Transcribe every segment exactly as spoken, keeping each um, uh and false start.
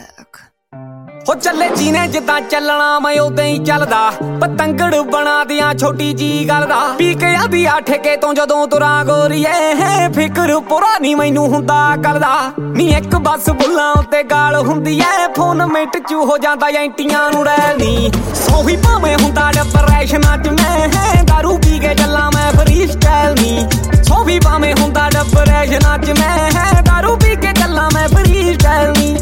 Music. ਹੋ ਚੱਲੇ ਜੀਨੇ ਜਿੱਦਾਂ ਚੱਲਣਾ ਮੈਂ ਉਦਾਂ ਹੀ ਚੱਲਦਾ ਪਤੰਗੜ ਬਣਾ ਦਿਆਂ ਛੋਟੀ ਜੀ ਗੱਲ ਦਾ ਪੀ ਕੇ ਆਦੀ ਆ ਠੇਕੇ ਤੋਂ ਜਦੋਂ ਤੁਰਾਂ ਗੋਰੀਏ ਫਿਕਰ ਪੁਰਾ ਨਹੀਂ ਮੈਨੂੰ ਹੁੰਦਾ ਗੱਲ ਦਾ ਨੀ ਇੱਕ ਬੱਸ ਬੁੱਲਾਂ ਉੱਤੇ ਗਾਲ ਹੁੰਦੀ ਐ ਫੋਨ ਮਿੰਟ ਚ ਹੋ ਜਾਂਦਾ ਐਂਟੀਆਂ ਨੂੰ ਰਹਿਣੀ ਸੋਹੀ ਭਾਵੇਂ ਹੁੰਦਾ ਡਿਪਰੈਸ਼ਨਾਂ ਚ ਮੈਂ ਦਾਰੂ ਪੀ ਕੇ ਚੱਲਾਂ ਮੈਂ ਫਰੀ ਸਟਾਈਲ ਨੀ ਸੋਹੀ ਭਾਵੇਂ ਹੁੰਦਾ ਡਿਪਰੈਸ਼ਨਾਂ ਚ ਮੈਂ ਦਾਰੂ ਪੀ ਕੇ ਚੱਲਾਂ ਮੈਂ ਫਰੀ ਸਟਾਈਲ ਨੀ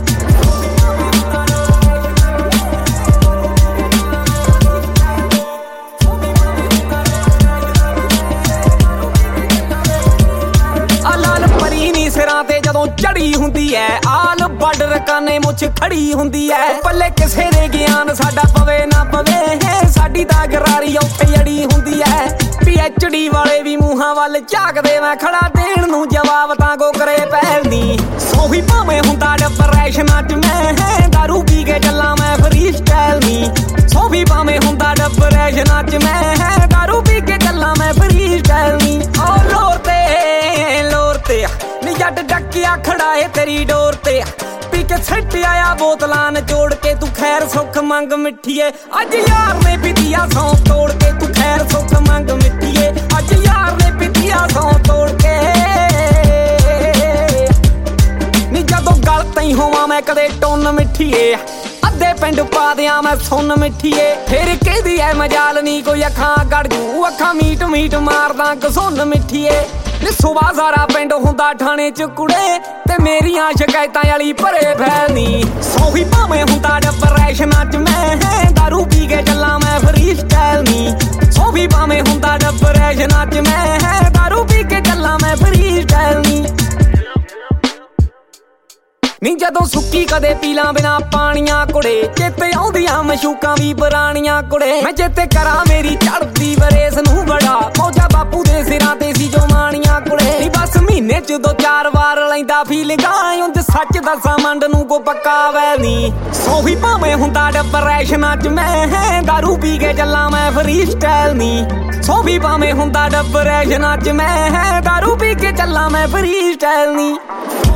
ਸਿਰਾਂ ਤੇ ਜਦੋਂ ਚੜੀ ਹੁੰਦੀ ਐ ਆਲ ਬਾਰਡਰ ਕਾਨੇ ਮੁੱਛ ਖੜੀ ਹੁੰਦੀ ਐ ਪੱਲੇ ਕਿਸੇ ਦੇ ਗਿਆਨ ਸਾਡਾ ਪਵੇ ਨਾ ਪਵੇ ਸਾਡੀ ਤਾਂ ਗਰਾਰੀ ਉੱਥੇ ਅੜੀ ਹੁੰਦੀ ਐ ਪੀ ਐਚ ਡੀ ਵਾਲੇ ਵੀ ਮੂੰਹਾਂ ਵੱਲ ਝਾਕਦੇ ਮੈਂ ਖੜਾ ਦੇਣ ਨੂੰ ਜਵਾਬ ਤਾਂ ਕੋ ਕਰੇ ਪਹਿਲਦੀ ਸੋਹੀ ਭਾਵੇਂ ਹੁੰਦਾ ਡਿਪਰੈਸ਼ਨਾਂ ਚ ਮੈਂ ਦਾਰੂ ਪੀ ਕੇ ਚੱਲਾਂ ਮੈਂ ਫਰੀ ਸਟਾਈਲ ਨੀ ਸੋਹੀ ਭਾਵੇਂ ਹੁੰਦਾ ਡਿਪਰੈਸ਼ਨਾਂ ਚ ਮੈਂ ਦਾਰੂ ਪੀ ਕੇ ਚੱਲਾਂ ਮੈਂ ਫਰੀ ਸਟਾਈਲ ਨੀ ਓ ਲੋਰ ਤੇ ਲੋਰ ਤੇ ਜੱਟ ਡੱਕਿਆ ਖੜਾ ਏ ਤੇਰੀ ਡੋਰ ਤੇ ਪੀ ਕੇ ਛੱਟ ਆਇਆ ਬੋਤਲਾਂ ਨਿਚੋੜ ਕੇ ਤੂੰ ਖੈਰ ਸੁੱਖ ਮੰਗ ਮਿੱਠੀਏ ਅੱਜ ਯਾਰ ਨੇ ਪੀਤੀਆ ਸੌਂ ਤੋੜ ਕੇ ਤੂੰ ਖੈਰ ਸੁੱਖ ਮੰਗ ਮਿੱਠੀਏ ਅੱਜ ਯਾਰ ਨੇ ਪੀਤੀਆ ਸੌਂ ਤੋੜ ਕੇ ਨੀ ਜਦੋਂ ਗਲ ਤਈ ਹੋਵਾਂ ਮੈਂ ਕਦੇ ਟੁੰਨ ਮਿੱਠੀਏ ਅੱਧੇ ਪਿੰਡ ਪਾ ਦਿਆਂ ਮੈਂ ਸੁੰਨ ਮਿੱਠੀਏ ਫਿਰ ਕਿਹਦੀ ਐ ਮਜਾਲ ਨੀ ਕੋਈ ਅੱਖਾਂ ਗੜ ਜੂ ਅੱਖਾਂ ਮੀਟ ਮੀਟ ਮਾਰਦਾ ਕਸੁੰਨ ਮਿੱਠੀਏ ਨੀ ਸੁਬਾ ਸਾਰਾ ਪਿੰਡ ਹੁੰਦਾ ਠਾਣੇ ਚ ਕੁੜੇ ਤੇ ਮੇਰੀਆਂ ਸ਼ਿਕਾਇਤਾਂ ਵਾਲੀ ਭਰੇ ਫੈਲਨੀ ਸੋਹੀ ਭਾਵੇਂ ਹੁੰਦਾ ਡਿਪਰੈਸ਼ਨਾਂ ਚ ਮੈਂ ਦਾਰੂ ਪੀ ਕੇ ਚੱਲਾਂ ਮੈਂ ਫਰੀ ਸਟਾਈਲ ਨੀ ਸੋਹੀ ਭਾਵੇਂ ਹੁੰਦਾ ਡਿਪਰੈਸ਼ਨਾਂ ਚ ਮੈਂ ਦਾਰੂ ਪੀ ਕੇ ਚੱਲਾਂ ਮੈਂ ਫਰੀ ਸਟਾਈਲ ਨੀ ਨੀ ਜਦੋਂ ਸੁੱਕੀ ਕਦੇ ਪੀਲਾਂ ਬਿਨਾ ਪਾਣੀਆਂ ਕੁੜੇ ਚੇਤੇ ਆਉਂਦੀਆਂ ਮਸ਼ੂਕਾਂ ਵੀ ਪੁਰਾਣੀਆਂ ਕੁੜੇ ਮੈਂ ਚੇਤੇ ਕਰਾਂ ਮੇਰੀ ਚੜਦੀ ਵਰੇਸ ਨੂੰ ਬੜਾ ਮੌਜਾ ਬਾਪੂ ਦੇ ਸਿਰਾਂ ਤੇ ਸੀ ਜੋ ਮਾਣੀਆਂ ਕੁੜੇ ਨੀ ਬਸ ਮਹੀਨੇ ਚ ਦੋ ਚਾਰ ਵਾਰ ਲੈਂਦਾ ਫੀਲਿੰਗਾਂ ਉਂਝ ਸੱਚ ਦੱਸਾਂ ਮੰਡ ਨੂੰ ਕੋ ਪੱਕਾ ਵੈ ਨੀ ਸੋਹੀ ਭਾਵੇਂ ਹੁੰਦਾ ਡਿਪਰੈਸ਼ਨਾਂ ਚ ਮੈਂ ਦਾਰੂ ਪੀ ਕੇ ਚੱਲਾਂ ਮੈਂ ਫਰੀ ਸਟਾਈਲ ਨੀ ਸੋਹੀ ਭਾਵੇਂ ਹੁੰਦਾ ਡਿਪਰੈਸ਼ਨਾਂ ਚ ਮੈਂ ਦਾਰੂ ਪੀ ਕੇ ਚੱਲਾਂ ਮੈਂ ਫਰੀ ਸਟਾਈਲ ਨੀ